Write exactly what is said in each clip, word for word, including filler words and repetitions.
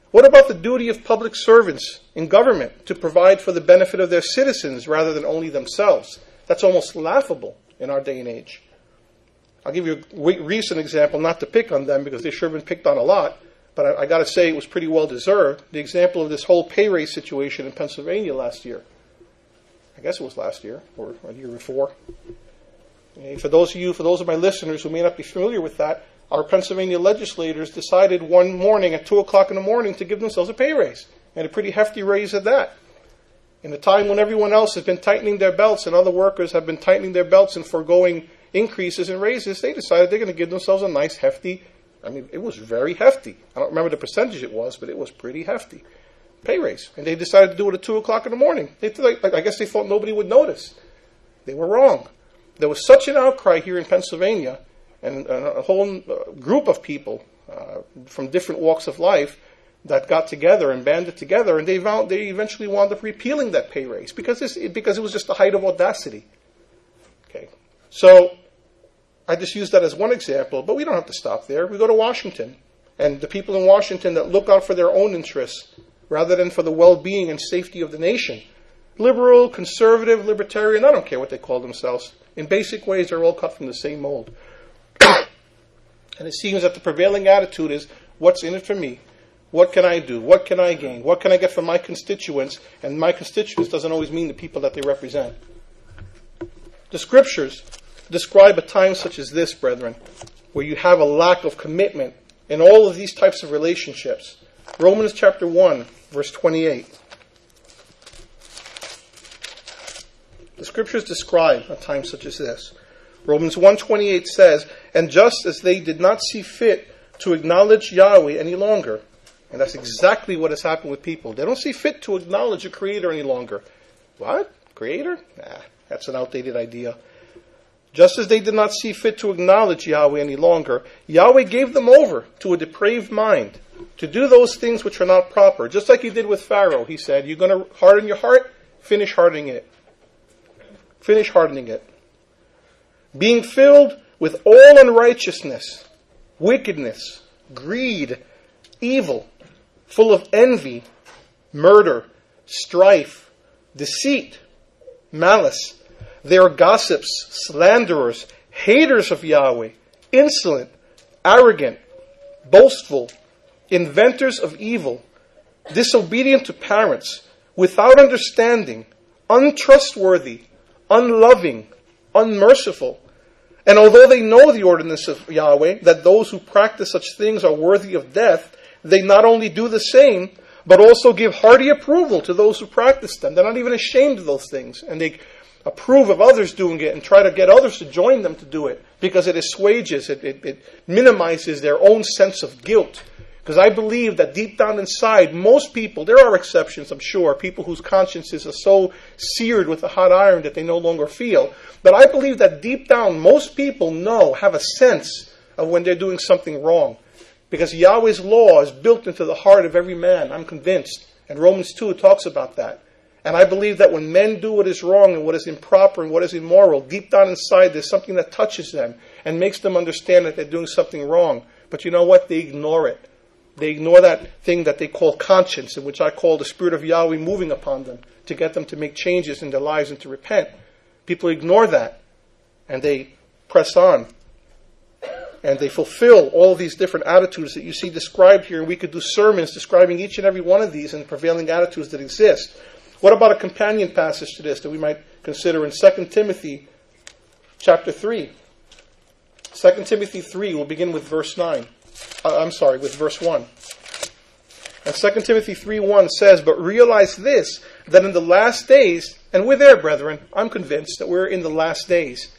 What about the duty of public servants in government to provide for the benefit of their citizens rather than only themselves? That's almost laughable in our day and age. I'll give you a recent example, not to pick on them because they've sure been picked on a lot, but I, I got to say it was pretty well deserved. The example of this whole pay raise situation in Pennsylvania last year. I guess it was last year or a year before. And for those of you, for those of my listeners who may not be familiar with that, our Pennsylvania legislators decided one morning at two o'clock in the morning to give themselves a pay raise, and a pretty hefty raise at that. In a time when everyone else has been tightening their belts and other workers have been tightening their belts and foregoing increases and raises, they decided they're going to give themselves a nice hefty, I mean, it was very hefty. I don't remember the percentage it was, but it was pretty hefty pay raise. And they decided to do it at two o'clock in the morning. They th- I guess they thought nobody would notice. They were wrong. There was such an outcry here in Pennsylvania, and a whole group of people uh, from different walks of life that got together and banded together, and they found, they eventually wound up repealing that pay raise because this, because it was just the height of audacity. Okay, so I just used that as one example, but we don't have to stop there. We go to Washington, and the people in Washington that look out for their own interests rather than for the well-being and safety of the nation. Liberal, conservative, libertarian, I don't care what they call themselves. In basic ways, they're all cut from the same mold. And it seems that the prevailing attitude is, what's in it for me? What can I do? What can I gain? What can I get from my constituents? And my constituents doesn't always mean the people that they represent. The scriptures describe a time such as this, brethren, where you have a lack of commitment in all of these types of relationships. Romans chapter one, verse twenty-eight. The scriptures describe a time such as this. Romans one twenty-eight says, "And just as they did not see fit to acknowledge Yahweh any longer," and that's exactly what has happened with people. They don't see fit to acknowledge a creator any longer. What? Creator? Nah, that's an outdated idea. Just as they did not see fit to acknowledge Yahweh any longer, Yahweh gave them over to a depraved mind to do those things which are not proper. Just like he did with Pharaoh. He said, you're going to harden your heart? Finish hardening it. Finish hardening it. Being filled with all unrighteousness, wickedness, greed, evil, full of envy, murder, strife, deceit, malice. They are gossips, slanderers, haters of Yahweh, insolent, arrogant, boastful, inventors of evil, disobedient to parents, without understanding, untrustworthy, unloving, unmerciful. And although they know the ordinance of Yahweh, that those who practice such things are worthy of death, they not only do the same, but also give hearty approval to those who practice them. They're not even ashamed of those things. And they approve of others doing it and try to get others to join them to do it because it assuages, it, it, it minimizes their own sense of guilt. Because I believe that deep down inside, most people, there are exceptions, I'm sure, people whose consciences are so seared with a hot iron that they no longer feel. But I believe that deep down, most people know, have a sense of when they're doing something wrong. Because Yahweh's law is built into the heart of every man, I'm convinced. And Romans two talks about that. And I believe that when men do what is wrong and what is improper and what is immoral, deep down inside there's something that touches them and makes them understand that they're doing something wrong. But you know what? They ignore it. They ignore that thing that they call conscience, in which I call the Spirit of Yahweh moving upon them to get them to make changes in their lives and to repent. People ignore that and they press on. And they fulfill all these different attitudes that you see described here. And we could do sermons describing each and every one of these and prevailing attitudes that exist. What about a companion passage to this that we might consider in Second Timothy chapter three? Second Timothy three, we'll begin with verse nine. Uh, I'm sorry, with verse one. And Second Timothy three one says, "But realize this, that in the last days," and we're there, brethren, I'm convinced that we're in the last days.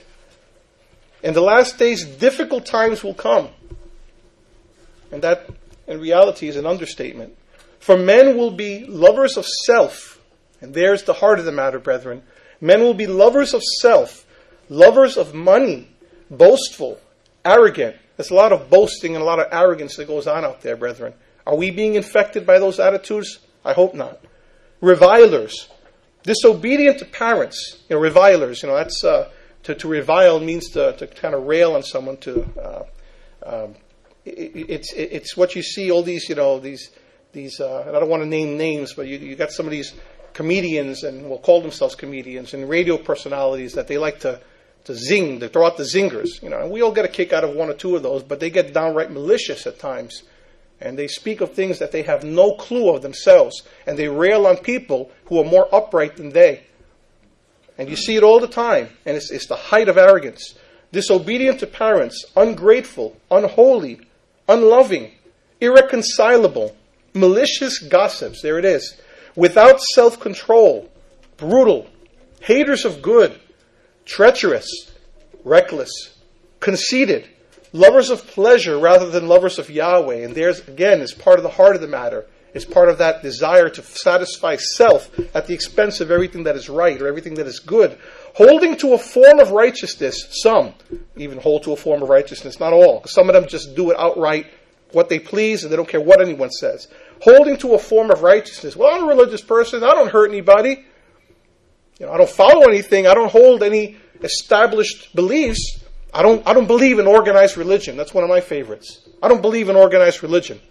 In the last days, difficult times will come. And that, in reality, is an understatement. For men will be lovers of self. And there's the heart of the matter, brethren. Men will be lovers of self, lovers of money, boastful, arrogant. There's a lot of boasting and a lot of arrogance that goes on out there, brethren. Are we being infected by those attitudes? I hope not. Revilers, disobedient to parents. You know, revilers, you know, that's, uh, to, to revile means to, to kind of rail on someone, to, uh, um, it, it's, it, it's what you see, all these, you know, these these, uh, and I don't want to name names, but you, you got some of these comedians, and will call themselves comedians, and radio personalities that they like to, to zing, to throw out the zingers. You know, and we all get a kick out of one or two of those, but they get downright malicious at times. And they speak of things that they have no clue of themselves. And they rail on people who are more upright than they. And you see it all the time. And it's, it's the height of arrogance. Disobedient to parents, ungrateful, unholy, unloving, irreconcilable, malicious gossips. There it is. Without self-control, brutal, haters of good, treacherous, reckless, conceited, lovers of pleasure rather than lovers of Yahweh. And there's, again, is part of the heart of the matter. It's part of that desire to satisfy self at the expense of everything that is right or everything that is good. Holding to a form of righteousness. Some even hold to a form of righteousness. Not all. Some of them just do it outright, what they please, and they don't care what anyone says. Holding to a form of righteousness. Well, I'm a religious person. I don't hurt anybody. You know, I don't follow anything. I don't hold any established beliefs. I don't I don't believe in organized religion. That's one of my favorites. I don't believe in organized religion.